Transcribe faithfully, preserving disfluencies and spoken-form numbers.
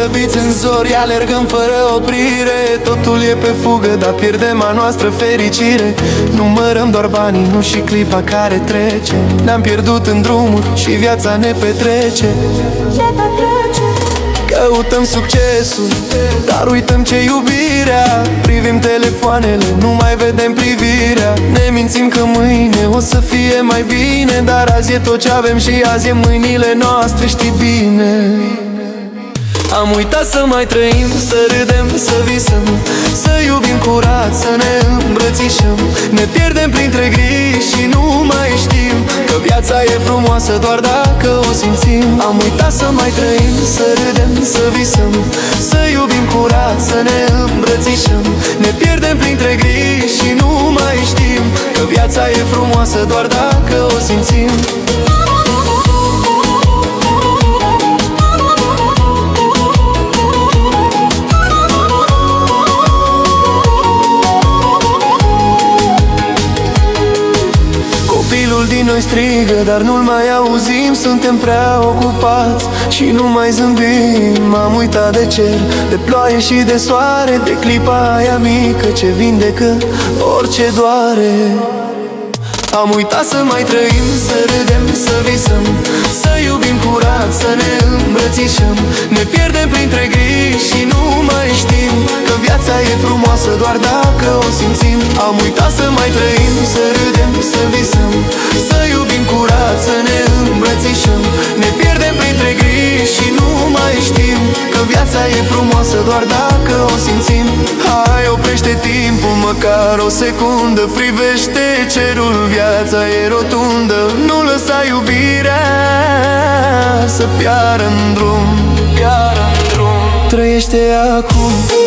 grăbiți în zori, alergăm fără oprire. Totul e pe fugă, dar pierdem a noastră fericire. Numărăm doar banii, nu și clipa care trece. Ne-am pierdut în drumuri și viața ne petrece. Căutăm succesul, dar uităm ce iubirea. Privim telefoanele, nu mai vedem privirea. Ne mințim că mâine o să fie mai bine, dar azi e tot ce avem și azi e mâinile noastre, știi bine. Am uitat să mai trăim, să râdem, să visăm, să iubim curat, să ne îmbrățișăm. Ne pierdem printre griji și nu mai știm că viața e frumoasă doar dacă o simțim. Am uitat să mai trăim, să râdem, să visăm, să iubim curat, să ne îmbrățișăm. Ne pierdem printre griji și nu mai știm că viața e frumoasă doar dacă o simțim. Copilul din noi strigă, dar nu-l mai auzim. Suntem prea ocupați și nu mai zâmbim. Am uitat de cer, de ploaie și de soare, de clipa aia mică ce vindecă orice doare. Am uitat să mai trăim, să râdem, să visăm, să iubim curat, să ne îmbrățișăm. Ne pierdem printre griji și nu mai știm că viața e frumoasă doar dacă o simțim. Am uitat să mai trăim, să râdem, să visăm, să iubim curat, să ne îmbrățișăm. Ne pierdem printre griji și nu mai știm că viața e frumoasă doar dacă o simțim. Hai, oprește timpul măcar o secundă, privește cerul, viața e rotundă. Nu lăsa iubirea să piară în drum, piară în drum. Trăiește acum.